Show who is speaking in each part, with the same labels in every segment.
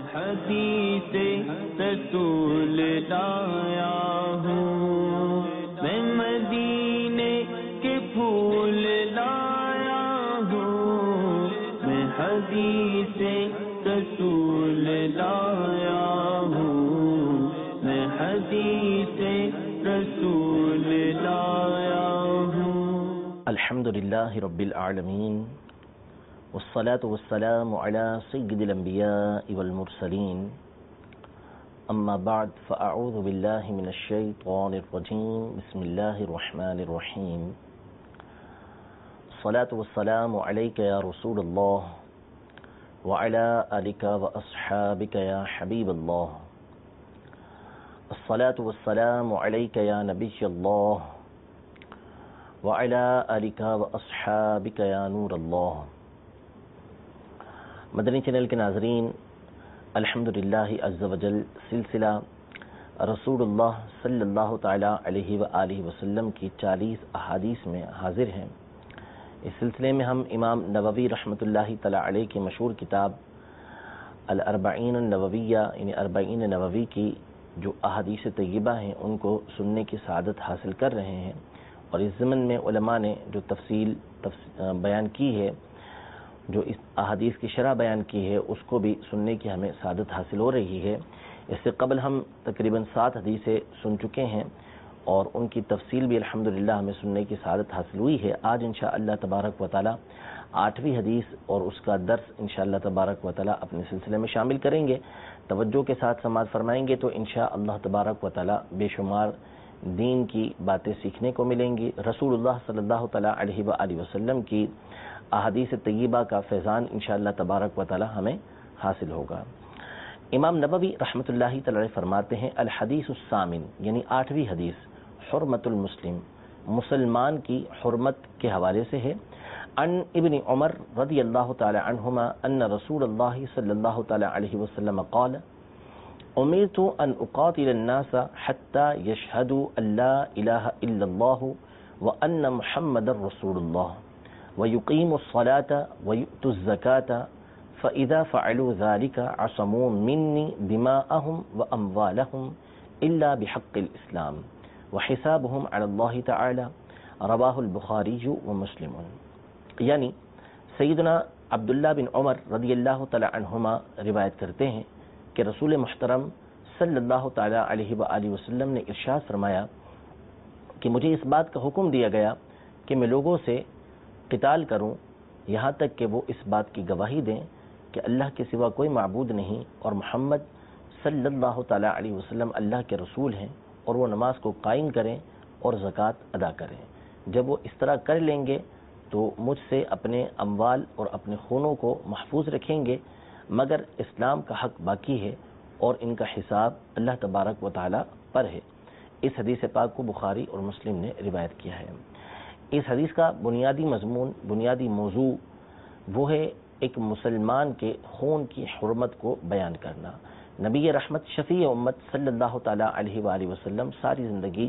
Speaker 1: حدیث رسول لایا ہوں، میں مدینے کے پھول لایا ہوں، میں حدیث رسول لایا ہوں، میں حدیث رسول لایا ہوں۔
Speaker 2: الحمدللہ رب العالمین، والصلاة والسلام على سید الانبیاء والمرسلین، اما بعد فاعوذ باللہ من الشیطان الرجیم، بسم اللہ الرحمن الرحیم۔ الصلاة والسلام علیک یا رسول اللہ وعلى آلک واصحابک یا حبیب اللہ، الصلاة والسلام علیک یا نبی اللہ وعلى آلک واصحابک یا نور اللہ۔ مدنی چینل کے ناظرین، الحمدللہ عز وجل سلسلہ رسول اللہ صلی اللہ تعالی علیہ وآلہ وسلم کی 40 احادیث میں حاضر ہیں۔ اس سلسلے میں ہم امام نووی رحمۃ اللہ تعالی علیہ کی مشہور کتاب الاربعین النوویہ یعنی 40 نووی کی جو احادیث طیبہ ہیں ان کو سننے کی سعادت حاصل کر رہے ہیں، اور اس ضمن میں علماء نے جو تفصیل بیان کی ہے، جو اس احادیث کی شرح بیان کی ہے، اس کو بھی سننے کی ہمیں سعادت حاصل ہو رہی ہے۔ اس سے قبل ہم تقریباً 7 حدیثیں سن چکے ہیں اور ان کی تفصیل بھی الحمدللہ ہمیں سننے کی سعادت حاصل ہوئی ہے۔ آج انشاءاللہ تبارک و تعالی 8ویں حدیث اور اس کا درس انشاءاللہ تبارک و تعالی اپنے سلسلے میں شامل کریں گے۔ توجہ کے ساتھ سماعت فرمائیں گے تو انشاءاللہ تبارک و تعالی بے شمار دین کی باتیں سیکھنے کو ملیں گی، رسول اللہ صلی اللہ تعالی علیہ وآلہ وسلم کی احادیث طیبہ کا فیضان انشاءاللہ تبارک و تعالی ہمیں حاصل ہوگا۔ امام نووی رحمۃ اللہ تعالی فرماتے ہیں، الحدیث الثامن یعنی 8ویں حدیث، حرمت المسلم، مسلمان کی حرمت کے حوالے سے ہے۔ عن ابن عمر رضی اللہ تعالی عنہما ان رسول اللہ صلی اللہ تعالی علیہ وسلم قال امرت ان اقاتل الناس حتى يشهدوا ان لا اله الا الله وان محمد رسول الله ويقيموا الصلاة ويؤتوا الزكاة فإذا فعلوا ذلك عصموا مني دماءهم وأموالهم إلا بحق الإسلام وحسابهم على الله تعالى، رواه البخاری ومسلم۔ یعنی سیدنا عبداللہ بن عمر رضی اللہ تعالی عنہما روایت کرتے ہیں کہ رسول محترم صلی اللہ تعالی علیہ وآلہ وسلم نے ارشاد فرمایا کہ مجھے اس بات کا حکم دیا گیا کہ میں لوگوں سے قتال کروں یہاں تک کہ وہ اس بات کی گواہی دیں کہ اللہ کے سوا کوئی معبود نہیں اور محمد صلی اللہ تعالی علیہ وسلم اللہ کے رسول ہیں، اور وہ نماز کو قائم کریں اور زکوٰۃ ادا کریں۔ جب وہ اس طرح کر لیں گے تو مجھ سے اپنے اموال اور اپنے خونوں کو محفوظ رکھیں گے، مگر اسلام کا حق باقی ہے اور ان کا حساب اللہ تبارک و تعالی پر ہے۔ اس حدیث پاک کو بخاری اور مسلم نے روایت کیا ہے۔ اس حدیث کا بنیادی مضمون، بنیادی موضوع وہ ہے ایک مسلمان کے خون کی حرمت کو بیان کرنا۔ نبی رحمت شفیع امت صلی اللہ تعالی علیہ وآلہ وسلم ساری زندگی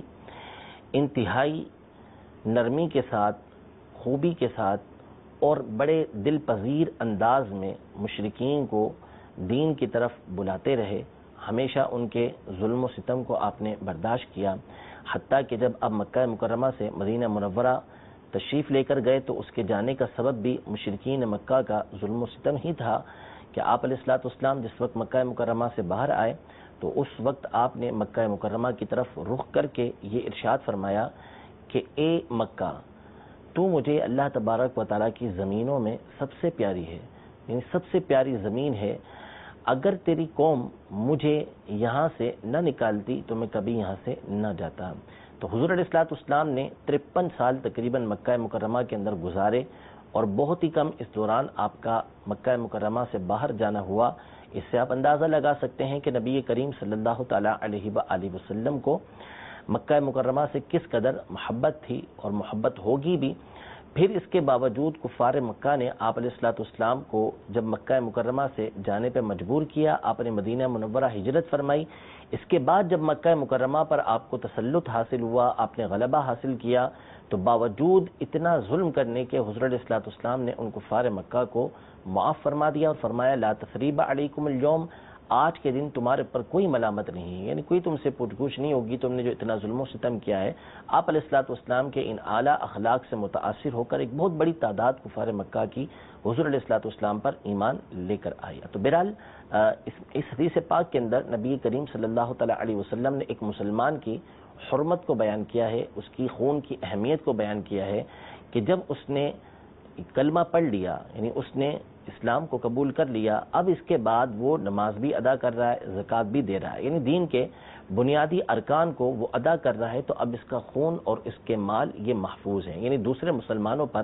Speaker 2: انتہائی نرمی کے ساتھ، خوبی کے ساتھ اور بڑے دل پذیر انداز میں مشرکین کو دین کی طرف بلاتے رہے، ہمیشہ ان کے ظلم و ستم کو آپ نے برداشت کیا، حتیٰ کہ جب آپ مکہ مکرمہ سے مدینہ منورہ تشریف لے کر گئے تو اس کے جانے کا سبب بھی مشرکین مکہ کا ظلم و ستم ہی تھا کہ آپ علیہ الصلوۃ والسلام جس وقت مکہ مکرمہ سے باہر آئے تو اس وقت آپ نے مکہ مکرمہ کی طرف رخ کر کے یہ ارشاد فرمایا کہ اے مکہ، تو مجھے اللہ تبارک و تعالیٰ کی زمینوں میں سب سے پیاری ہے، یعنی سب سے پیاری زمین ہے، اگر تیری قوم مجھے یہاں سے نہ نکالتی تو میں کبھی یہاں سے نہ جاتا۔ تو حضور علیہ الصلوۃ والسلام نے 53 سال تقریباً مکہ مکرمہ کے اندر گزارے، اور بہت ہی کم اس دوران آپ کا مکہ مکرمہ سے باہر جانا ہوا۔ اس سے آپ اندازہ لگا سکتے ہیں کہ نبی کریم صلی اللہ تعالی علیہ وآلہ وسلم کو مکہ مکرمہ سے کس قدر محبت تھی اور محبت ہوگی بھی۔ پھر اس کے باوجود کفار مکہ نے آپ علیہ الصلوۃ والسلام کو جب مکہ مکرمہ سے جانے پہ مجبور کیا، آپ نے مدینہ منورہ ہجرت فرمائی۔ اس کے بعد جب مکہ مکرمہ پر آپ کو تسلط حاصل ہوا، آپ نے غلبہ حاصل کیا، تو باوجود اتنا ظلم کرنے کے حضور علیہ الصلوۃ والسلام نے ان کفار مکہ کو معاف فرما دیا اور فرمایا لا تثریب علیکم اليوم، آج کے دن تمہارے پر کوئی ملامت نہیں ہے، یعنی کوئی تم سے پوچھ گچھ نہیں ہوگی، تم نے جو اتنا ظلم و ستم کیا ہے۔ آپ علیہ الصلوۃ والسلام کے ان اعلیٰ اخلاق سے متاثر ہو کر ایک بہت بڑی تعداد کفار مکہ کی حضور علیہ الصلوۃ والسلام پر ایمان لے کر آئی۔ تو بہرحال اس حدیث پاک کے اندر نبی کریم صلی اللہ تعالی علیہ وسلم نے ایک مسلمان کی حرمت کو بیان کیا ہے، اس کی خون کی اہمیت کو بیان کیا ہے کہ جب اس نے کلمہ پڑھ لیا، یعنی اس نے اسلام کو قبول کر لیا، اب اس کے بعد وہ نماز بھی ادا کر رہا ہے، زکوٰۃ بھی دے رہا ہے، یعنی دین کے بنیادی ارکان کو وہ ادا کر رہا ہے، تو اب اس کا خون اور اس کے مال یہ محفوظ ہیں، یعنی دوسرے مسلمانوں پر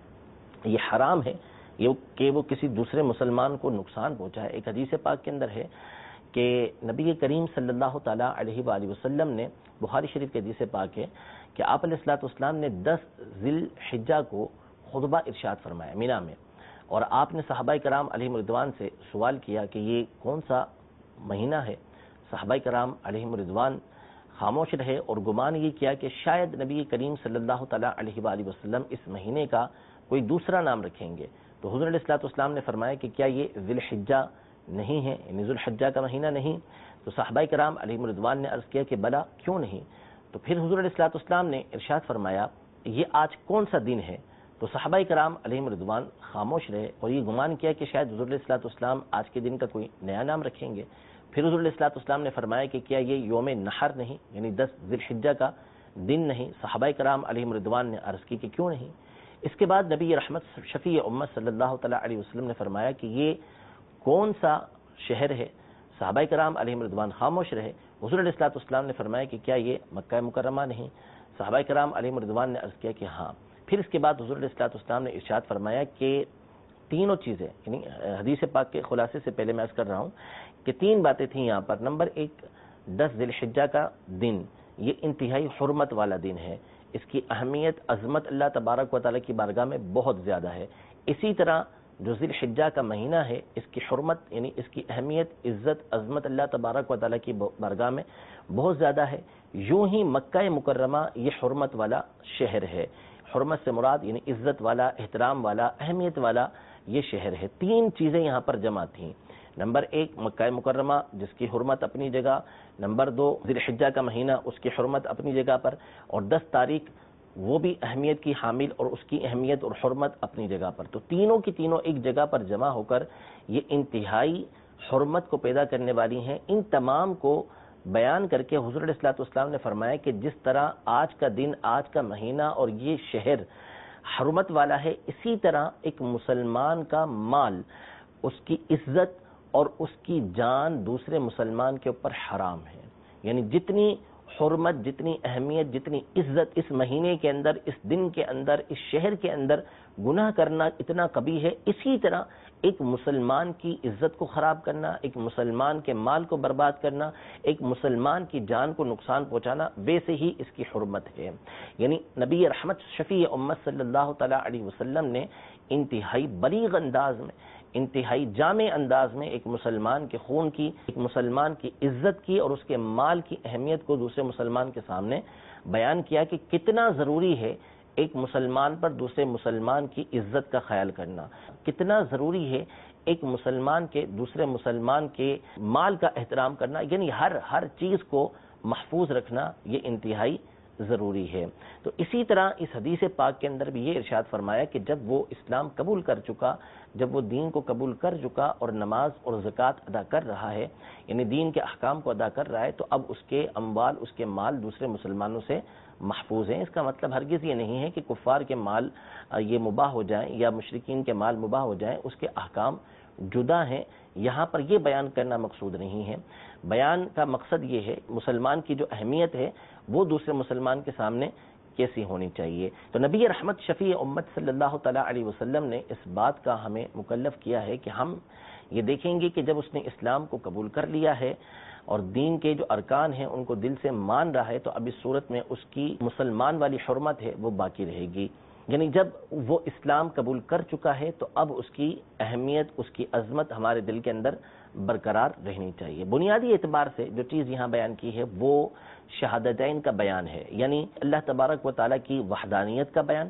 Speaker 2: یہ حرام ہے کہ وہ کسی دوسرے مسلمان کو نقصان پہنچائے۔ ایک حدیث پاک کے اندر ہے کہ نبی کریم صلی اللہ تعالیٰ علیہ وآلہ وسلم نے، بخاری شریف کے حدیث پاک ہے کہ آپ علیہ الصلوۃ والسلام نے 10 ذی الحجہ کو خطبہ ارشاد فرمایا مینا میں، اور آپ نے صحابہ کرام علیہم رضوان سے سوال کیا کہ یہ کون سا مہینہ ہے؟ صحابہ کرام علیہم رضوان خاموش رہے اور گمان یہ کیا کہ شاید نبی کریم صلی اللہ تعالیٰ علیہ وآلہ وسلم اس مہینے کا کوئی دوسرا نام رکھیں گے، تو حضور علیہ الصلوۃ والسلام نے فرمایا کہ کیا یہ ذی الحجہ نہیں ہے، یعنی ذی الحجہ کا مہینہ نہیں؟ تو صحابہ کرام علیہم رضوان نے عرض کیا کہ بلا کیوں نہیں؟ تو پھر حضور علیہ الصلوۃ والسلام نے ارشاد فرمایا یہ آج کون سا دن ہے؟ تو صحابہ کرام علیہم رضوان خاموش رہے اور یہ گمان کیا کہ شاید حضور علیہ الصلوۃ والسلام آج کے دن کا کوئی نیا نام رکھیں گے۔ پھر حضور علیہ الصلوۃ والسلام نے فرمایا کہ کیا یہ یوم نحر نہیں، یعنی 10 ذی الحجہ کا دن نہیں؟ صحابہ کرام علیہم رضوان نے عرض کی کہ کیوں نہیں؟ اس کے بعد نبی رحمت شفیع امت صلی اللہ تعالیٰ علیہ وسلم نے فرمایا کہ یہ کون سا شہر ہے؟ صحابہ کرام علیہم رضوان خاموش رہے۔ حضور علیہ الصلوۃ والسلام نے فرمایا کہ کیا یہ مکہ مکرمہ نہیں؟ صحابہ کرام علیہم رضوان نے عرض کیا کہ ہاں۔ پھر اس کے بعد حضور علیہ الصلوۃ والسلام نے ارشاد فرمایا کہ تینوں چیزیں، یعنی حدیث پاک کے خلاصے سے پہلے میں عرض کر رہا ہوں کہ 3 باتیں تھیں یہاں پر۔ نمبر 1، 10 ذی الحجہ کا دن یہ انتہائی حرمت والا دن ہے، اس کی اہمیت عظمت اللہ تبارک و تعالیٰ کی بارگاہ میں بہت زیادہ ہے۔ اسی طرح جو ذی الحجہ کا مہینہ ہے اس کی حرمت یعنی اس کی اہمیت عزت عظمت اللہ تبارک و تعالیٰ کی بارگاہ میں بہت زیادہ ہے۔ یوں ہی مکہ مکرمہ یہ حرمت والا شہر ہے، حرمت سے مراد یعنی عزت والا، احترام والا، اہمیت والا یہ شہر ہے۔ 3 چیزیں یہاں پر جمع تھیں۔ نمبر 1 مکہ مکرمہ جس کی حرمت اپنی جگہ، نمبر 2 ذی الحجہ کا مہینہ اس کی حرمت اپنی جگہ پر، اور 10 تاریخ وہ بھی اہمیت کی حامل اور اس کی اہمیت اور حرمت اپنی جگہ پر۔ تو تینوں کی تینوں ایک جگہ پر جمع ہو کر یہ انتہائی حرمت کو پیدا کرنے والی ہیں۔ ان تمام کو بیان کر کے حضور علیہ الصلوۃ والسلام نے فرمایا کہ جس طرح آج کا دن، آج کا مہینہ اور یہ شہر حرمت والا ہے، اسی طرح ایک مسلمان کا مال، اس کی عزت اور اس کی جان دوسرے مسلمان کے اوپر حرام ہے۔ یعنی جتنی حرمت، جتنی اہمیت، جتنی عزت اس مہینے کے اندر، اس دن کے اندر، اس شہر کے اندر گناہ کرنا اتنا قبیح ہے، اسی طرح ایک مسلمان کی عزت کو خراب کرنا، ایک مسلمان کے مال کو برباد کرنا، ایک مسلمان کی جان کو نقصان پہنچانا ویسے ہی اس کی حرمت ہے۔ یعنی نبی رحمت شفیع امت صلی اللہ تعالیٰ علیہ وسلم نے انتہائی بلیغ انداز میں، انتہائی جامع انداز میں ایک مسلمان کے خون کی، ایک مسلمان کی عزت کی اور اس کے مال کی اہمیت کو دوسرے مسلمان کے سامنے بیان کیا کہ کتنا ضروری ہے ایک مسلمان پر دوسرے مسلمان کی عزت کا خیال کرنا، کتنا ضروری ہے ایک مسلمان کے دوسرے مسلمان کے مال کا احترام کرنا، یعنی ہر چیز کو محفوظ رکھنا یہ انتہائی ضروری ہے۔ تو اسی طرح اس حدیث پاک کے اندر بھی یہ ارشاد فرمایا کہ جب وہ اسلام قبول کر چکا، جب وہ دین کو قبول کر چکا اور نماز اور زکوٰۃ ادا کر رہا ہے، یعنی دین کے احکام کو ادا کر رہا ہے، تو اب اس کے اموال، اس کے مال دوسرے مسلمانوں سے محفوظ ہیں۔ اس کا مطلب ہرگز یہ نہیں ہے کہ کفار کے مال یہ مباح ہو جائیں یا مشرکین کے مال مباح ہو جائیں، اس کے احکام جدا ہیں۔ یہاں پر یہ بیان کرنا مقصود نہیں ہے، بیان کا مقصد یہ ہے مسلمان کی جو اہمیت ہے وہ دوسرے مسلمان کے سامنے کیسی ہونی چاہیے۔ تو نبی رحمت شفیع امت صلی اللہ تعالیٰ علیہ وسلم نے اس بات کا ہمیں مکلف کیا ہے کہ ہم یہ دیکھیں گے کہ جب اس نے اسلام کو قبول کر لیا ہے اور دین کے جو ارکان ہیں ان کو دل سے مان رہا ہے، تو اب اس صورت میں اس کی مسلمان والی حرمت ہے وہ باقی رہے گی۔ یعنی جب وہ اسلام قبول کر چکا ہے تو اب اس کی اہمیت، اس کی عظمت ہمارے دل کے اندر برقرار رہنی چاہیے۔ بنیادی اعتبار سے جو چیز یہاں بیان کی ہے وہ شہادتین کا بیان ہے، یعنی اللہ تبارک و تعالیٰ کی وحدانیت کا بیان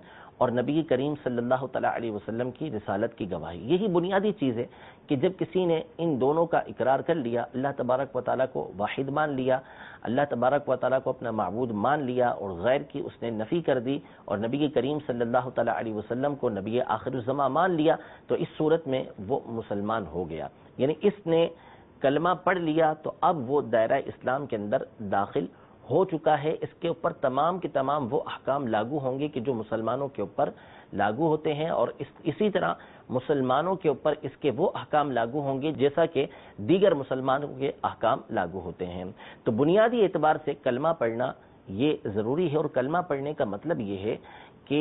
Speaker 2: اور نبی کریم صلی اللہ تعالیٰ علیہ وسلم کی رسالت کی گواہی. یہی بنیادی چیز ہے کہ جب کسی نے ان دونوں کا اقرار کر لیا، اللہ تبارک و تعالیٰ کو واحد مان لیا، اللہ تبارک و تعالیٰ کو اپنا معبود مان لیا، اور غیر کی اس نے نفی کر دی، اور نبی کریم صلی اللہ تعالیٰ علیہ وسلم کو نبی آخر الزماں مان لیا، تو اس صورت میں وہ مسلمان ہو گیا. یعنی اس نے کلمہ پڑھ لیا تو اب وہ دائرہ اسلام کے اندر داخل ہو چکا ہے. اس کے اوپر تمام کے تمام وہ احکام لاگو ہوں گے کہ جو مسلمانوں کے اوپر لاگو ہوتے ہیں، اور اسی طرح مسلمانوں کے اوپر اس کے وہ احکام لاگو ہوں گے جیسا کہ دیگر مسلمانوں کے احکام لاگو ہوتے ہیں. تو بنیادی اعتبار سے کلمہ پڑھنا یہ ضروری ہے، اور کلمہ پڑھنے کا مطلب یہ ہے کہ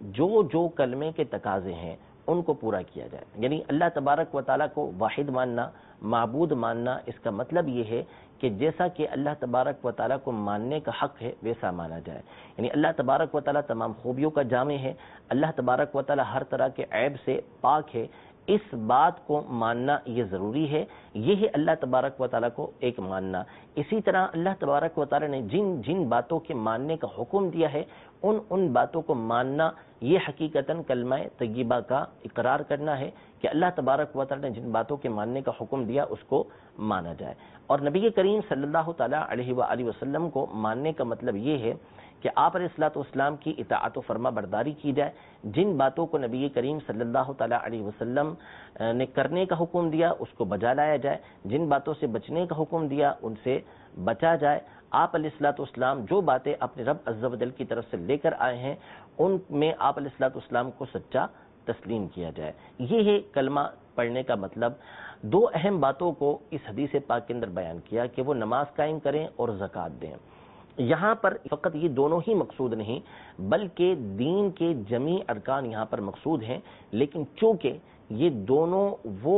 Speaker 2: جو کلمے کے تقاضے ہیں ان کو پورا کیا جائے. یعنی اللہ تبارک و تعالیٰ کو واحد ماننا، معبود ماننا، اس کا مطلب یہ ہے کہ جیسا کہ اللہ تبارک و تعالیٰ کو ماننے کا حق ہے ویسا مانا جائے. یعنی اللہ تبارک و تعالیٰ تمام خوبیوں کا جامع ہے، اللہ تبارک و تعالیٰ ہر طرح کے عیب سے پاک ہے. اس بات کو ماننا یہ ضروری ہے. یہ ہے اللہ تبارک و تعالیٰ کو ایک ماننا. اسی طرح اللہ تبارک و تعالیٰ نے جن جن باتوں کے ماننے کا حکم دیا ہے ان باتوں کو ماننا، یہ حقیقتاً کلمہ طیبہ کا اقرار کرنا ہے کہ اللہ تبارک و تعالیٰ نے جن باتوں کے ماننے کا حکم دیا اس کو مانا جائے. اور نبی کریم صلی اللہ تعالیٰ علیہ وآلہ وسلم کو ماننے کا مطلب یہ ہے کہ آپ علیہ الصلوۃ والسلام کی اطاعت و فرما برداری کی جائے. جن باتوں کو نبی کریم صلی اللہ تعالیٰ علیہ وسلم نے کرنے کا حکم دیا اس کو بجا لایا جائے، جن باتوں سے بچنے کا حکم دیا ان سے بچا جائے. آپ علیہ الصلوۃ والسلام جو باتیں اپنے رب عز و جل کی طرف سے لے کر آئے ہیں ان میں آپ علیہ الصلوۃ والسلام کو سچا تسلیم کیا جائے. یہ ہے کلمہ پڑھنے کا مطلب. دو اہم باتوں کو اس حدیث پاک کے اندر بیان کیا کہ وہ نماز قائم کریں اور زکوٰۃ دیں. یہاں پر فقط یہ دونوں ہی مقصود نہیں بلکہ دین کے جمیع ارکان یہاں پر مقصود ہیں، لیکن چونکہ یہ دونوں وہ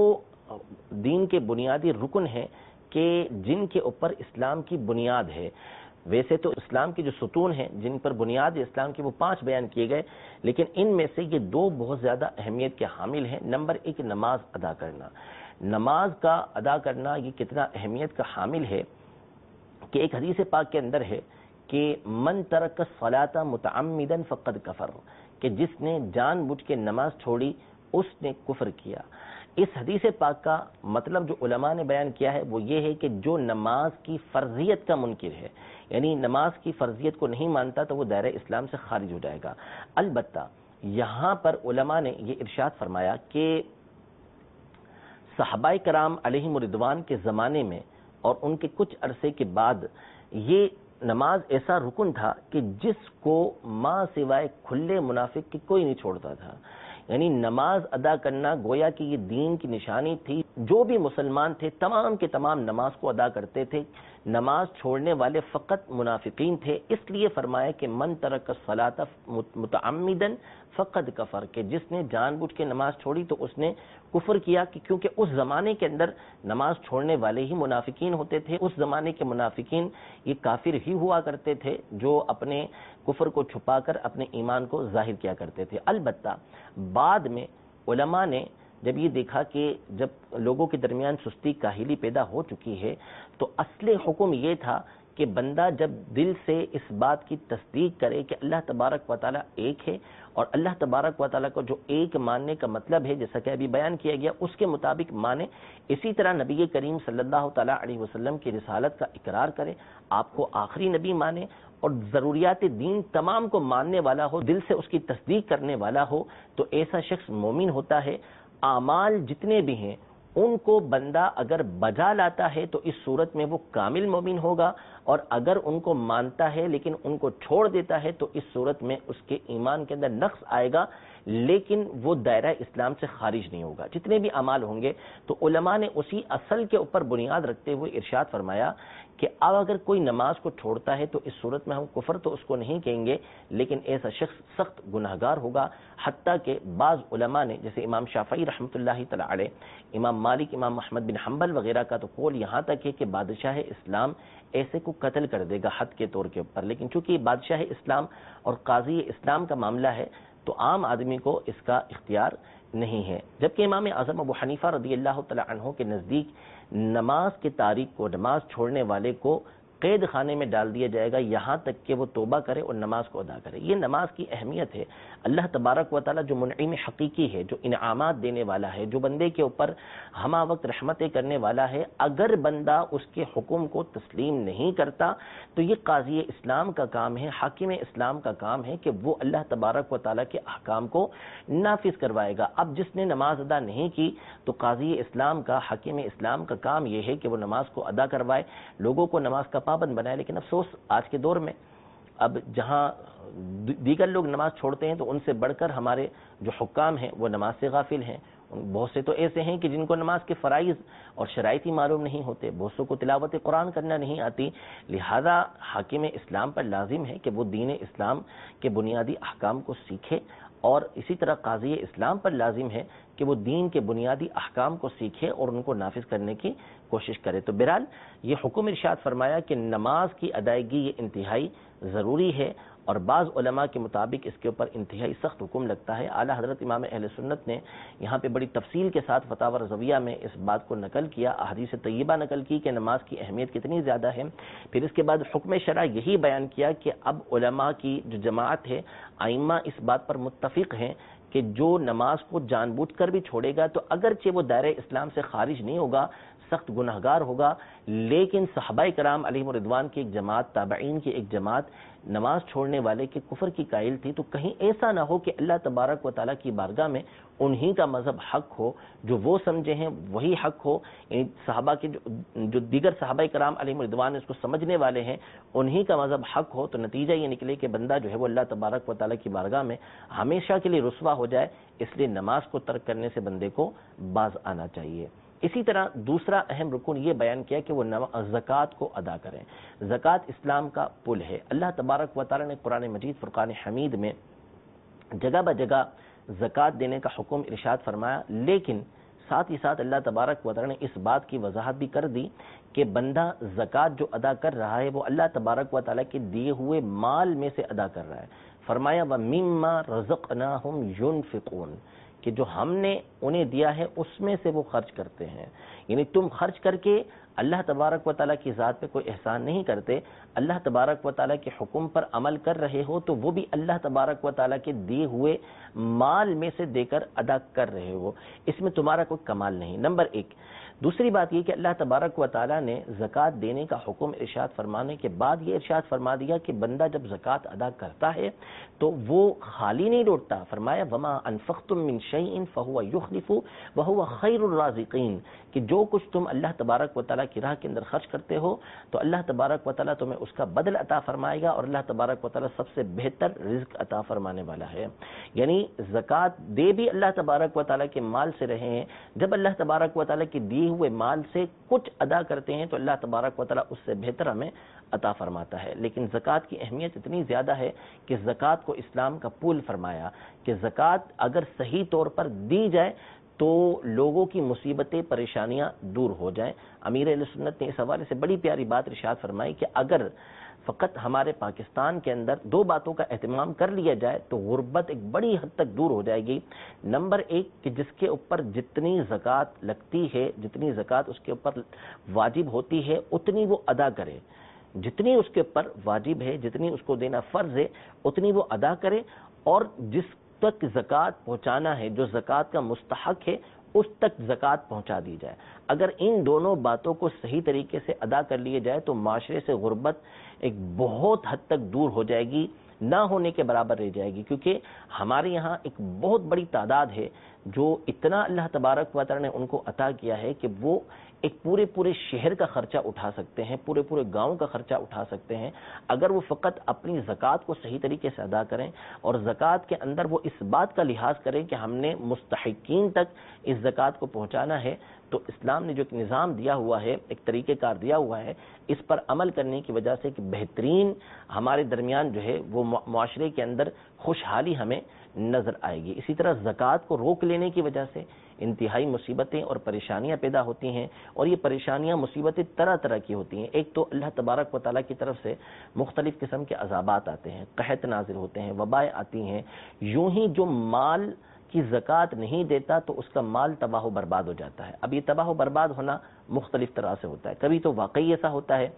Speaker 2: دین کے بنیادی رکن ہیں کہ جن کے اوپر اسلام کی بنیاد ہے. ویسے تو اسلام کے جو ستون ہیں جن پر بنیاد اسلام کے وہ 5 بیان کیے گئے، لیکن ان میں سے یہ 2 بہت زیادہ اہمیت کے حامل ہیں. نمبر 1 نماز ادا کرنا. نماز کا ادا کرنا یہ کتنا اہمیت کا حامل ہے کہ ایک حدیث پاک کے اندر ہے کہ من ترک الصلاۃ متعمدا فقد کفر، کہ جس نے جان بوجھ کے نماز چھوڑی اس نے کفر کیا. اس حدیث پاک کا مطلب جو علماء نے بیان کیا ہے وہ یہ ہے کہ جو نماز کی فرضیت کا منکر ہے، یعنی نماز کی فرضیت کو نہیں مانتا تو وہ دائرہ اسلام سے خارج ہو جائے گا. البتہ یہاں پر علماء نے یہ ارشاد فرمایا کہ صحابہ کرام علیہم رضوان کے زمانے میں اور ان کے کچھ عرصے کے بعد یہ نماز ایسا رکن تھا کہ جس کو ماں سوائے کھلے منافق کے کوئی نہیں چھوڑتا تھا. یعنی نماز ادا کرنا گویا کہ یہ دین کی نشانی تھی. جو بھی مسلمان تھے تمام کے تمام نماز کو ادا کرتے تھے، نماز چھوڑنے والے فقط منافقین تھے. اس لیے فرمایا کہ من ترک الصلاۃ متعمدا فقد کفر، کہ جس نے جان بوجھ کے نماز چھوڑی تو اس نے کفر کیا، کہ کیونکہ اس زمانے کے اندر نماز چھوڑنے والے ہی منافقین ہوتے تھے. اس زمانے کے منافقین یہ کافر ہی ہوا کرتے تھے جو اپنے کفر کو چھپا کر اپنے ایمان کو ظاہر کیا کرتے تھے. البتہ بعد میں علماء نے جب یہ دیکھا کہ جب لوگوں کے درمیان سستی کاہلی پیدا ہو چکی ہے تو اصل حکم یہ تھا کہ بندہ جب دل سے اس بات کی تصدیق کرے کہ اللہ تبارک و تعالیٰ ایک ہے، اور اللہ تبارک و تعالیٰ کو جو ایک ماننے کا مطلب ہے جیسا کہ ابھی بیان کیا گیا اس کے مطابق مانے. اسی طرح نبی کریم صلی اللہ تعالیٰ علیہ وسلم کی رسالت کا اقرار کرے، آپ کو آخری نبی مانے، اور ضروریات دین تمام کو ماننے والا ہو، دل سے اس کی تصدیق کرنے والا ہو، تو ایسا شخص مومن ہوتا ہے. اعمال جتنے بھی ہیں ان کو بندہ اگر بجا لاتا ہے تو اس صورت میں وہ کامل مومن ہوگا، اور اگر ان کو مانتا ہے لیکن ان کو چھوڑ دیتا ہے تو اس صورت میں اس کے ایمان کے اندر نقص آئے گا، لیکن وہ دائرہ اسلام سے خارج نہیں ہوگا. جتنے بھی اعمال ہوں گے تو علماء نے اسی اصل کے اوپر بنیاد رکھتے ہوئے ارشاد فرمایا کہ اب اگر کوئی نماز کو چھوڑتا ہے تو اس صورت میں ہم کفر تو اس کو نہیں کہیں گے، لیکن ایسا شخص سخت گناہگار ہوگا. حتیٰ کہ بعض علماء نے جیسے امام شافعی رحمۃ اللہ تعالی علیہ، امام مالک، امام محمد بن حنبل وغیرہ کا تو قول یہاں تک ہے کہ بادشاہ اسلام ایسے کو قتل کر دے گا حد کے طور کے اوپر. لیکن چونکہ بادشاہ اسلام اور قاضی اسلام کا معاملہ ہے تو عام آدمی کو اس کا اختیار نہیں ہے. جبکہ امام اعظم ابو حنیفہ رضی اللہ تعالی عنہ کے نزدیک نماز کے تارک کو، نماز چھوڑنے والے کو قید خانے میں ڈال دیا جائے گا یہاں تک کہ وہ توبہ کرے اور نماز کو ادا کرے۔ یہ نماز کی اہمیت ہے۔ اللہ تبارک و تعالیٰ جو منعم حقیقی ہے، جو انعامات دینے والا ہے، جو بندے کے اوپر ہمہ وقت رحمتیں کرنے والا ہے، اگر بندہ اس کے حکم کو تسلیم نہیں کرتا تو یہ قاضی اسلام کا کام ہے، حاکم اسلام کا کام ہے کہ وہ اللہ تبارک و تعالیٰ کے احکام کو نافذ کروائے گا۔ اب جس نے نماز ادا نہیں کی تو قاضی اسلام کا، حاکم اسلام کا کام یہ ہے کہ وہ نماز کو ادا کروائے، لوگوں کو نماز کا پابند بنائے۔ لیکن افسوس آج کے دور میں اب جہاں دیگر لوگ نماز چھوڑتے ہیں تو ان سے بڑھ کر ہمارے جو حکام ہیں وہ نماز سے غافل ہیں۔ بہت سے تو ایسے ہیں کہ جن کو نماز کے فرائض اور شرائط ہی معلوم نہیں ہوتے، بہت سو کو تلاوت قرآن کرنا نہیں آتی۔ لہذا حاکم اسلام پر لازم ہے کہ وہ دین اسلام کے بنیادی احکام کو سیکھے، اور اسی طرح قاضی اسلام پر لازم ہے کہ وہ دین کے بنیادی احکام کو سیکھے اور ان کو نافذ کرنے کی کوشش کرے۔ تو بہرحال یہ حکم ارشاد فرمایا کہ نماز کی ادائیگی یہ انتہائی ضروری ہے، اور بعض علماء کے مطابق اس کے اوپر انتہائی سخت حکم لگتا ہے۔ اعلیٰ حضرت امام اہل سنت نے یہاں پہ بڑی تفصیل کے ساتھ فتاوی رضویہ میں اس بات کو نقل کیا، احادیث طیبہ نقل کی کہ نماز کی اہمیت کتنی زیادہ ہے۔ پھر اس کے بعد حکم شرع یہی بیان کیا کہ اب علماء کی جو جماعت ہے، ائمہ اس بات پر متفق ہیں کہ جو نماز کو جان بوجھ کر بھی چھوڑے گا تو اگرچہ وہ دائرہ اسلام سے خارج نہیں ہوگا، سخت گناہگار ہوگا، لیکن صحابہ کرام علیہم رضوان کی ایک جماعت، تابعین کی ایک جماعت نماز چھوڑنے والے کے کفر کی قائل تھی۔ تو کہیں ایسا نہ ہو کہ اللہ تبارک و تعالیٰ کی بارگاہ میں انہی کا مذہب حق ہو، جو وہ سمجھے ہیں وہی حق ہو، یعنی صحابہ کے جو دیگر صحابہ کرام علیہم رضوان اس کو سمجھنے والے ہیں انہی کا مذہب حق ہو، تو نتیجہ یہ نکلے کہ بندہ جو ہے وہ اللہ تبارک و تعالیٰ کی بارگاہ میں ہمیشہ کے لیے رسوا ہو جائے۔ اس لیے نماز کو ترک کرنے سے بندے کو باز آنا چاہیے۔ اسی طرح دوسرا اہم رکن یہ بیان کیا کہ وہ زکوٰۃ کو ادا کریں۔ زکوٰۃ اسلام کا پل ہے۔ اللہ تبارک و تعالیٰ نے قرآن مجید فرقان حمید میں جگہ بہ جگہ زکوٰۃ دینے کا حکم ارشاد فرمایا، لیکن ساتھ ہی ساتھ اللہ تبارک و تعالیٰ نے اس بات کی وضاحت بھی کر دی کہ بندہ زکوٰۃ جو ادا کر رہا ہے وہ اللہ تبارک و تعالیٰ کے دیے ہوئے مال میں سے ادا کر رہا ہے۔ فرمایا وَمِمَّا رَزَقْنَاهُمْ يُنْفِقُونَ، کہ جو ہم نے انہیں دیا ہے اس میں سے وہ خرچ کرتے ہیں۔ یعنی تم خرچ کر کے اللہ تبارک و تعالیٰ کی ذات پہ کوئی احسان نہیں کرتے، اللہ تبارک و تعالیٰ کے حکم پر عمل کر رہے ہو تو وہ بھی اللہ تبارک و تعالیٰ کے دیے ہوئے مال میں سے دے کر ادا کر رہے ہو، اس میں تمہارا کوئی کمال نہیں۔ نمبر ایک۔ دوسری بات یہ کہ اللہ تبارک و تعالیٰ نے زکوٰۃ دینے کا حکم ارشاد فرمانے کے بعد یہ ارشاد فرما دیا کہ بندہ جب زکوٰۃ ادا کرتا ہے تو وہ خالی نہیں لوٹتا۔ فرمایا وما انفقتم من شیء فهو یخلف وهو خیر الرازقین، کہ جو کچھ تم اللہ تبارک و تعالیٰ کی راہ کے اندر خرچ کرتے ہو تو اللہ تبارک و تعالیٰ تمہیں اس کا بدل عطا فرمائے گا، اور اللہ تبارک و تعالیٰ سب سے بہتر رزق عطا فرمانے والا ہے۔ یعنی زکوٰۃ دے بھی اللہ تبارک و تعالیٰ کے مال سے رہے ہیں، جب اللہ تبارک و تعالیٰ کے دیے ہوئے مال سے کچھ ادا کرتے ہیں تو اللہ تبارک و تعالیٰ اس سے بہتر ہمیں عطا فرماتا ہے۔ لیکن زکوٰۃ کی اہمیت اتنی زیادہ ہے کہ زکوٰۃ کو اسلام کا پول فرمایا کہ زکوٰۃ اگر صحیح طور پر دی جائے تو لوگوں کی مصیبتیں، پریشانیاں دور ہو جائیں۔ امیر اہل سنت نے اس حوالے سے بڑی پیاری بات ارشاد فرمائی کہ اگر فقط ہمارے پاکستان کے اندر دو باتوں کا اہتمام کر لیا جائے تو غربت ایک بڑی حد تک دور ہو جائے گی۔ نمبر ایک کہ جس کے اوپر جتنی زکوٰۃ لگتی ہے، جتنی زکوٰۃ اس کے اوپر واجب ہوتی ہے اتنی وہ ادا کرے، جتنی اس کے اوپر واجب ہے، جتنی اس کو دینا فرض ہے اتنی وہ ادا کرے، اور جس تک زکوٰۃ پہنچانا ہے، جو زکوٰۃ کا مستحق ہے اس تک زکوٰۃ پہنچا دی جائے۔ اگر ان دونوں باتوں کو صحیح طریقے سے ادا کر لیے جائے تو معاشرے سے غربت ایک بہت حد تک دور ہو جائے گی، نہ ہونے کے برابر رہ جائے گی، کیونکہ ہمارے یہاں ایک بہت بڑی تعداد ہے جو اتنا اللہ تبارک و تعالیٰ نے ان کو عطا کیا ہے کہ وہ ایک پورے شہر کا خرچہ اٹھا سکتے ہیں، پورے گاؤں کا خرچہ اٹھا سکتے ہیں اگر وہ فقط اپنی زکوٰۃ کو صحیح طریقے سے ادا کریں، اور زکوٰۃ کے اندر وہ اس بات کا لحاظ کریں کہ ہم نے مستحقین تک اس زکوٰۃ کو پہنچانا ہے۔ تو اسلام نے جو ایک نظام دیا ہوا ہے، ایک طریقہ کار دیا ہوا ہے، اس پر عمل کرنے کی وجہ سے کہ بہترین ہمارے درمیان جو ہے وہ معاشرے کے اندر خوشحالی ہمیں نظر آئے گی۔ اسی طرح زکوٰۃ کو روک لینے کی وجہ سے انتہائی مصیبتیں اور پریشانیاں پیدا ہوتی ہیں، اور یہ پریشانیاں مصیبتیں طرح طرح کی ہوتی ہیں۔ ایک تو اللہ تبارک و تعالیٰ کی طرف سے مختلف قسم کے عذابات آتے ہیں، قحط نازل ہوتے ہیں، وبائیں آتی ہیں۔ یوں ہی جو مال کی زکوٰۃ نہیں دیتا تو اس کا مال تباہ و برباد ہو جاتا ہے۔ اب یہ تباہ و برباد ہونا مختلف طرح سے ہوتا ہے، کبھی تو واقعی ایسا ہوتا ہے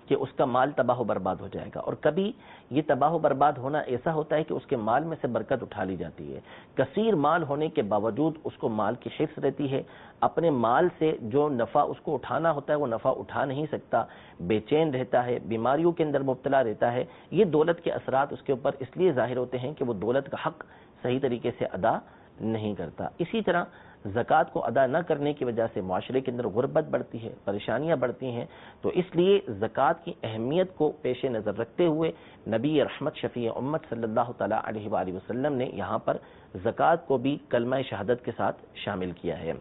Speaker 2: کہ اس کا مال تباہ و برباد ہو جائے گا، اور کبھی یہ تباہ و برباد ہونا ایسا ہوتا ہے کہ اس کے مال میں سے برکت اٹھا لی جاتی ہے۔ کثیر مال ہونے کے باوجود اس کو مال کی حرص رہتی ہے، اپنے مال سے جو نفع اس کو اٹھانا ہوتا ہے وہ نفع اٹھا نہیں سکتا، بے چین رہتا ہے، بیماریوں کے اندر مبتلا رہتا ہے۔ یہ دولت کے اثرات اس کے اوپر اس لیے ظاہر ہوتے ہیں کہ وہ دولت کا حق صحیح طریقے سے ادا نہیں کرتا۔ اسی طرح زکوٰۃ کو ادا نہ کرنے کی وجہ سے معاشرے کے اندر غربت بڑھتی ہے، پریشانیاں بڑھتی ہیں، تو اس لیے زکوٰۃ کی اہمیت کو پیش نظر رکھتے ہوئے نبی رحمت شفیع امت صلی اللہ تعالیٰ علیہ وآلہ وسلم نے یہاں پر زکوٰۃ کو بھی کلمہ شہادت کے ساتھ شامل کیا ہے۔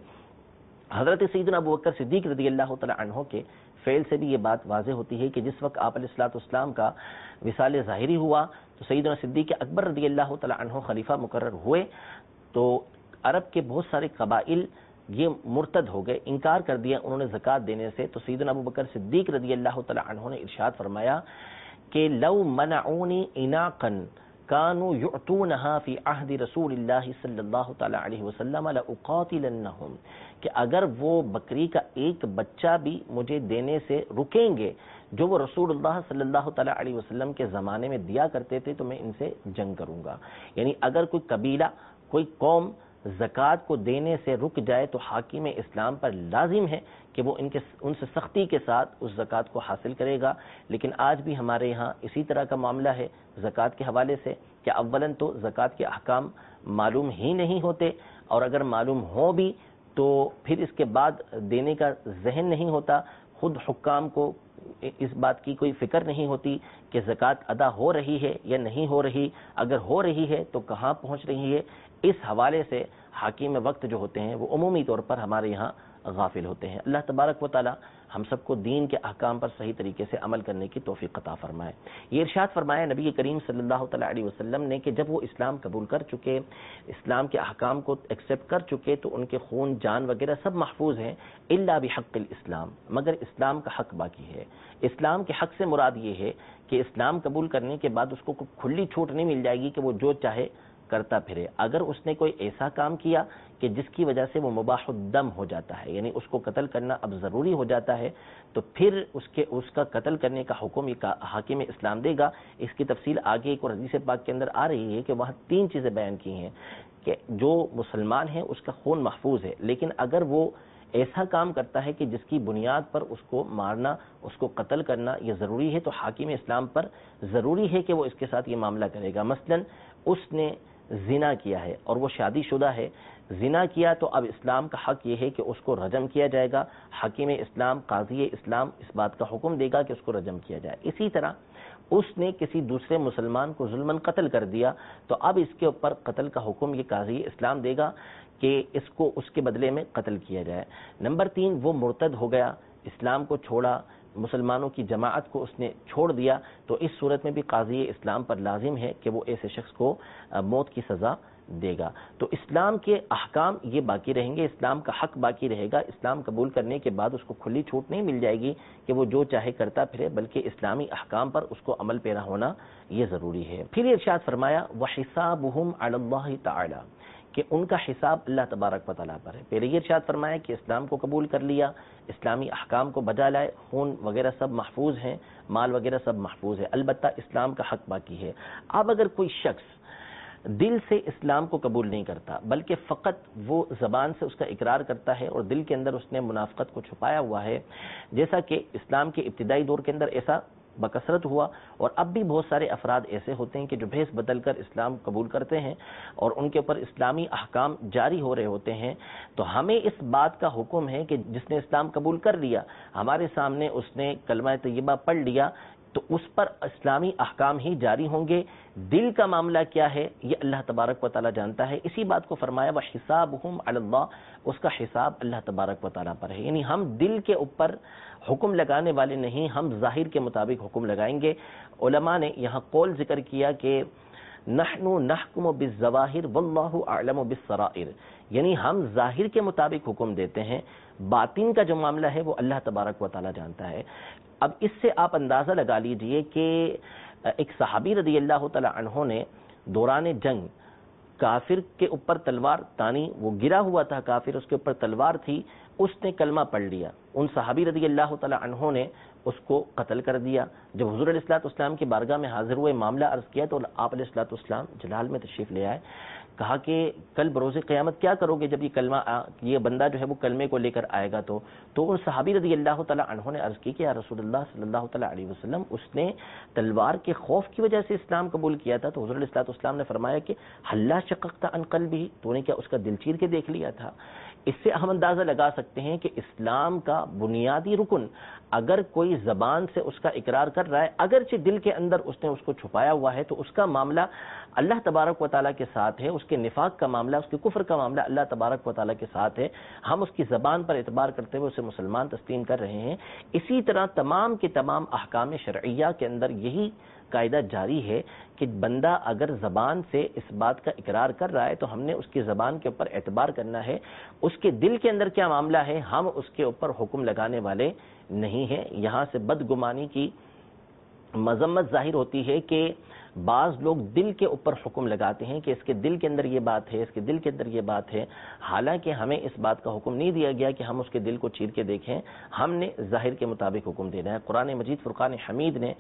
Speaker 2: حضرت سیدنا ابوبکر صدیق رضی اللہ تعالیٰ عنہ کے فعل سے بھی یہ بات واضح ہوتی ہے کہ جس وقت آپ علیہ الصلوۃ والسلام کا وصال ظاہری ہوا تو سیدنا صدیق اکبر رضی اللہ تعالیٰ عنہ خلیفہ مقرر ہوئے، تو عرب کے بہت سارے قبائل یہ مرتد ہو گئے، انکار کر دیا انہوں نے زکوٰۃ دینے سے۔ تو سیدنا ابوبکر صدیق رضی اللہ تعالیٰ عنہ نے ارشاد فرمایا کہ لو منعونی اناقا كانوا يعطونها في عهد رسول اللہ صلی اللہ تعالی علیہ وسلم لأقاتلنهم، کہ اگر وہ بکری کا ایک بچہ بھی مجھے دینے سے رکیں گے جو وہ رسول اللہ صلی اللہ تعالی علیہ وسلم کے زمانے میں دیا کرتے تھے تو میں ان سے جنگ کروں گا۔ یعنی اگر کوئی قبیلہ، کوئی قوم زکوٰۃ کو دینے سے رک جائے تو حاکم اسلام پر لازم ہے کہ وہ ان سے سختی کے ساتھ اس زکوٰۃ کو حاصل کرے گا۔ لیکن آج بھی ہمارے یہاں اسی طرح کا معاملہ ہے زکوٰۃ کے حوالے سے کہ اولاً تو زکوٰۃ کے احکام معلوم ہی نہیں ہوتے، اور اگر معلوم ہو بھی تو پھر اس کے بعد دینے کا ذہن نہیں ہوتا۔ خود حکام کو اس بات کی کوئی فکر نہیں ہوتی کہ زکوٰۃ ادا ہو رہی ہے یا نہیں ہو رہی، اگر ہو رہی ہے تو کہاں پہنچ رہی ہے۔ اس حوالے سے حاکم وقت جو ہوتے ہیں وہ عمومی طور پر ہمارے یہاں غافل ہوتے ہیں۔ اللہ تبارک و تعالی ہم سب کو دین کے احکام پر صحیح طریقے سے عمل کرنے کی توفیق عطا فرمائے۔ یہ ارشاد فرمایا نبی کریم صلی اللہ تعالی علیہ وسلم نے کہ جب وہ اسلام قبول کر چکے، اسلام کے احکام کو ایکسیپٹ کر چکے تو ان کے خون، جان وغیرہ سب محفوظ ہیں، الا بحق الاسلام، مگر اسلام کا حق باقی ہے۔ اسلام کے حق سے مراد یہ ہے کہ اسلام قبول کرنے کے بعد اس کو کوئی کھلی چھوٹ نہیں مل جائے گی کہ وہ جو چاہے کرتا پھرے۔ اگر اس نے کوئی ایسا کام کیا کہ جس کی وجہ سے وہ مباح الدم ہو جاتا ہے، یعنی اس کو قتل کرنا اب ضروری ہو جاتا ہے، تو پھر اس کا قتل کرنے کا حکم حاکم اسلام دے گا۔ اس کی تفصیل آگے ایک اور حدیث پاک کے اندر آ رہی ہے کہ وہاں 3 چیزیں بیان کی ہیں کہ جو مسلمان ہے اس کا خون محفوظ ہے، لیکن اگر وہ ایسا کام کرتا ہے کہ جس کی بنیاد پر اس کو مارنا، اس کو قتل کرنا یہ ضروری ہے، تو حاکم اسلام پر ضروری ہے کہ وہ اس کے ساتھ یہ معاملہ کرے گا۔ مثلا اس نے زنا کیا ہے اور وہ شادی شدہ ہے، زنا کیا تو اب اسلام کا حق یہ ہے کہ اس کو رجم کیا جائے گا۔ حاکم اسلام، قاضی اسلام اس بات کا حکم دے گا کہ اس کو رجم کیا جائے۔ اسی طرح اس نے کسی دوسرے مسلمان کو ظلماً قتل کر دیا تو اب اس کے اوپر قتل کا حکم یہ قاضی اسلام دے گا کہ اس کو اس کے بدلے میں قتل کیا جائے۔ نمبر 3، وہ مرتد ہو گیا، اسلام کو چھوڑا، مسلمانوں کی جماعت کو اس نے چھوڑ دیا، تو اس صورت میں بھی قاضی اسلام پر لازم ہے کہ وہ ایسے شخص کو موت کی سزا دے گا۔ تو اسلام کے احکام یہ باقی رہیں گے، اسلام کا حق باقی رہے گا۔ اسلام قبول کرنے کے بعد اس کو کھلی چھوٹ نہیں مل جائے گی کہ وہ جو چاہے کرتا پھرے، بلکہ اسلامی احکام پر اس کو عمل پیرا ہونا یہ ضروری ہے۔ پھر ارشاد فرمایا وَحِسَابُهُمْ عَلَى اللَّهِ تَعَالَى، کہ ان کا حساب اللہ تبارک و تعالیٰ پر ہے۔ پہلے یہ ارشاد فرمایا کہ اسلام کو قبول کر لیا، اسلامی احکام کو بجا لائے، خون وغیرہ سب محفوظ ہیں، مال وغیرہ سب محفوظ ہے، البتہ اسلام کا حق باقی ہے۔ اب اگر کوئی شخص دل سے اسلام کو قبول نہیں کرتا بلکہ فقط وہ زبان سے اس کا اقرار کرتا ہے اور دل کے اندر اس نے منافقت کو چھپایا ہوا ہے، جیسا کہ اسلام کے ابتدائی دور کے اندر ایسا بکثرت ہوا، اور اب بھی بہت سارے افراد ایسے ہوتے ہیں کہ جو بھیس بدل کر اسلام قبول کرتے ہیں اور ان کے اوپر اسلامی احکام جاری ہو رہے ہوتے ہیں، تو ہمیں اس بات کا حکم ہے کہ جس نے اسلام قبول کر لیا، ہمارے سامنے اس نے کلمہ طیبہ پڑھ لیا، تو اس پر اسلامی احکام ہی جاری ہوں گے۔ دل کا معاملہ کیا ہے یہ اللہ تبارک و تعالیٰ جانتا ہے، اسی بات کو فرمایا وَحِسَابُهُمْ عَلَى اللَّهِ، اس کا حساب اللہ تبارک و تعالیٰ پر ہے۔ یعنی ہم دل کے اوپر حکم لگانے والے نہیں، ہم ظاہر کے مطابق حکم لگائیں گے۔ علماء نے یہاں قول ذکر کیا کہ نحن نحکم بالظواہر واللہ اعلم بالسرائر، یعنی ہم ظاہر کے مطابق حکم دیتے ہیں، باطن کا جو معاملہ ہے وہ اللہ تبارک و تعالیٰ جانتا ہے۔ اب اس سے آپ اندازہ لگا لیجئے کہ ایک صحابی رضی اللہ تعالی عنہ نے دوران جنگ کافر کے اوپر تلوار تانی، وہ گرا ہوا تھا کافر، اس کے اوپر تلوار تھی، اس نے کلمہ پڑھ لیا، ان صحابی رضی اللہ تعالی عنہ نے اس کو قتل کر دیا۔ جب حضور علیہ الصلوۃ والسلام کی بارگاہ میں حاضر ہوئے، معاملہ عرض کیا تو آپ علیہ الصلوۃ والسلام جلال میں تشریف لے آئے، کہا کہ کل بروز قیامت کیا کرو گے جب یہ بندہ جو ہے وہ کلمے کو لے کر آئے گا؟ تو ان صحابی رضی اللہ تعالی عنہ نے عرض کی کہ یا رسول اللہ صلی اللہ تعالی علیہ وسلم، اس نے تلوار کے خوف کی وجہ سے اسلام قبول کیا تھا۔ تو حضور علیہ الصلوۃ والسلام نے فرمایا کہ حلا شققت عن قلبہ، تو نے کیا اس کا دل چیر کے دیکھ لیا تھا؟ اس سے ہم اندازہ لگا سکتے ہیں کہ اسلام کا بنیادی رکن اگر کوئی زبان سے اس کا اقرار کر رہا ہے، اگرچہ دل کے اندر اس نے اس کو چھپایا ہوا ہے، تو اس کا معاملہ اللہ تبارک و تعالیٰ کے ساتھ ہے، اس کے نفاق کا معاملہ، اس کے کفر کا معاملہ اللہ تبارک و تعالیٰ کے ساتھ ہے۔ ہم اس کی زبان پر اعتبار کرتے ہوئے اسے مسلمان تسلیم کر رہے ہیں۔ اسی طرح تمام کے تمام احکام شرعیہ کے اندر یہی قاعدہ جاری ہے کہ بندہ اگر زبان سے اس بات کا اقرار کر رہا ہے تو ہم نے اس کی زبان کے اوپر اعتبار کرنا ہے، اس کے دل کے اندر کیا معاملہ ہے ہم اس کے اوپر حکم لگانے والے نہیں ہیں۔ یہاں سے بدگمانی کی مذمت ظاہر ہوتی ہے کہ بعض لوگ دل کے اوپر حکم لگاتے ہیں کہ اس کے دل کے اندر یہ بات ہے، اس کے دل کے اندر یہ بات ہے، حالانکہ ہمیں اس بات کا حکم نہیں دیا گیا کہ ہم اس کے دل کو چیر کے دیکھیں، ہم نے ظاہر کے مطابق حکم دینا ہے۔ قرآن مجید فرقان حمید نے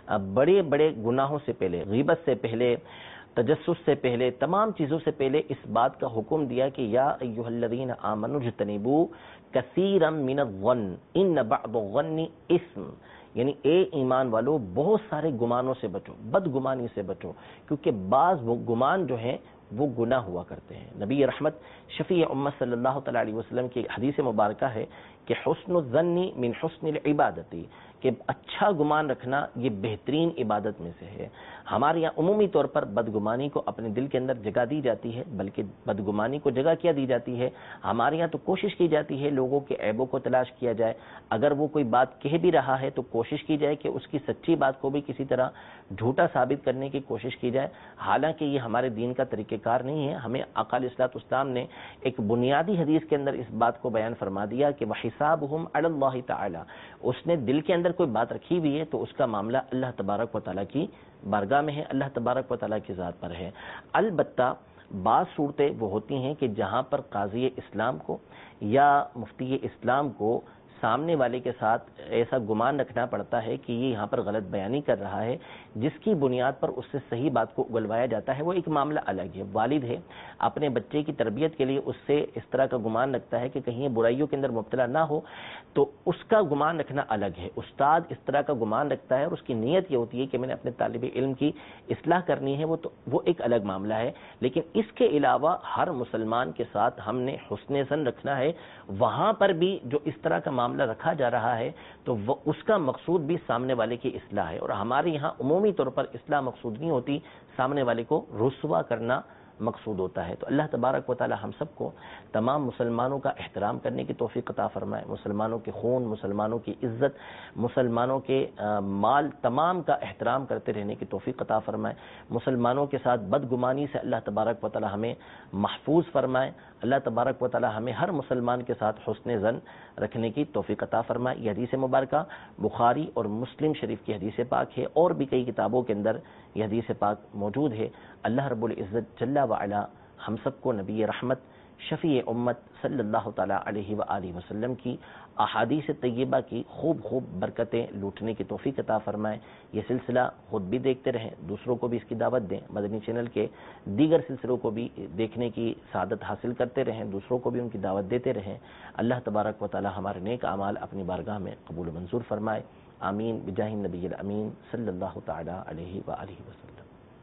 Speaker 2: بڑے بڑے گناہوں سے پہلے، غیبت سے پہلے، تجسس سے پہلے، تمام چیزوں سے پہلے اس بات کا حکم دیا کہ یا ایھا الذین آمنوا اجتنبوا کثیرا من الظن ان بعض الظن اثم، یعنی اے ایمان والو بہت سارے گمانوں سے بچو، بدگمانی سے بچو، کیونکہ بعض وہ گمان جو ہیں وہ گناہ ہوا کرتے ہیں۔ نبی رحمت شفیع امت صلی اللہ تعالی علیہ وسلم کی حدیث مبارکہ ہے کہ حسن الظن من حسن العبادتی، کہ اچھا گمان رکھنا یہ بہترین عبادت میں سے ہے۔ ہمارے یہاں عمومی طور پر بدگمانی کو اپنے دل کے اندر جگہ دی جاتی ہے، بلکہ بدگمانی کو جگہ کیا دی جاتی ہے؟ ہمارے یہاں تو کوشش کی جاتی ہے لوگوں کے عیبوں کو تلاش کیا جائے، اگر وہ کوئی بات کہہ بھی رہا ہے تو کوشش کی جائے کہ اس کی سچی بات کو بھی کسی طرح جھوٹا ثابت کرنے کی کوشش کی جائے، حالانکہ یہ ہمارے دین کا طریقہ کار نہیں ہے۔ ہمیں آقا علیہ الصلوۃ والسلام نے ایک بنیادی حدیث کے اندر اس بات کو بیان فرما دیا کہ وَحِسَابُهُمْ عَلَى اللَّهِ تَعَالَى، اس نے دل کے اندر کوئی بات رکھی ہوئی ہے تو اس کا معاملہ اللہ تبارک و تعالیٰ کی بارگاہ میں ہے، اللہ تبارک و تعالیٰ کی ذات پر ہے۔ البتہ بعض صورتیں وہ ہوتی ہیں کہ جہاں پر قاضی اسلام کو یا مفتی اسلام کو سامنے والے کے ساتھ ایسا گمان رکھنا پڑتا ہے کہ یہ یہاں پر غلط بیانی کر رہا ہے، جس کی بنیاد پر اس سے صحیح بات کو اگلوایا جاتا ہے، وہ ایک معاملہ الگ ہے۔ والد ہے، اپنے بچے کی تربیت کے لیے اس سے اس طرح کا گمان رکھتا ہے کہ کہیں یہ برائیوں کے اندر مبتلا نہ ہو، تو اس کا گمان رکھنا الگ ہے۔ استاد اس طرح کا گمان رکھتا ہے اور اس کی نیت یہ ہوتی ہے کہ میں نے اپنے طالب علم کی اصلاح کرنی ہے، وہ ایک الگ معاملہ ہے۔ لیکن اس کے علاوہ ہر مسلمان کے ساتھ ہم نے حسن ظن رکھنا ہے، وہاں پر بھی جو اس طرح کا معاملہ رکھا جا رہا ہے تو اس کا مقصود بھی سامنے والے کی اصلاح ہے، اور ہمارے یہاں عمومی طور پر اصلاح مقصود نہیں ہوتی، سامنے والے کو رسوا کرنا مقصود ہوتا ہے۔ تو اللہ تبارک و تعالی ہم سب کو تمام مسلمانوں کا احترام کرنے کی توفیق عطا فرمائے، مسلمانوں کے خون، مسلمانوں کی عزت، مسلمانوں کے مال تمام کا احترام کرتے رہنے کی توفیق عطا فرمائے، مسلمانوں کے ساتھ بدگمانی سے اللہ تبارک و تعالی ہمیں محفوظ فرمائے، اللہ تبارک و تعالی ہمیں ہر مسلمان کے ساتھ حسن ظن رکھنے کی توفیق عطا فرمائے۔ یہ حدیث مبارکہ بخاری اور مسلم شریف کی حدیث پاک ہے، اور بھی کئی کتابوں کے اندر یہ حدیث پاک موجود ہے۔ اللہ رب العزت جل وعلا ہم سب کو نبی رحمت شفیع امت صلی اللہ تعالی علیہ وآلہ وسلم کی احادیث طیبہ کی خوب برکتیں لوٹنے کی توفیق عطا فرمائے۔ یہ سلسلہ خود بھی دیکھتے رہیں، دوسروں کو بھی اس کی دعوت دیں، مدنی چینل کے دیگر سلسلوں کو بھی دیکھنے کی سعادت حاصل کرتے رہیں، دوسروں کو بھی ان کی دعوت دیتے رہیں۔ اللہ تبارک و تعالی ہمارے نیک اعمال اپنی بارگاہ میں قبول و منظور فرمائے، آمین بجاہ النبی الامین صلی اللہ تعالی علیہ وآلہ وسلم۔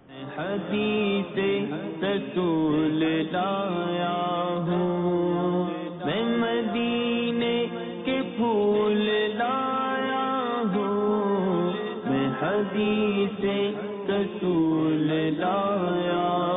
Speaker 1: حدیث رسول لایا ہوں، میں مدینے کے پھول لایا ہوں، میں حدیث رسول لایا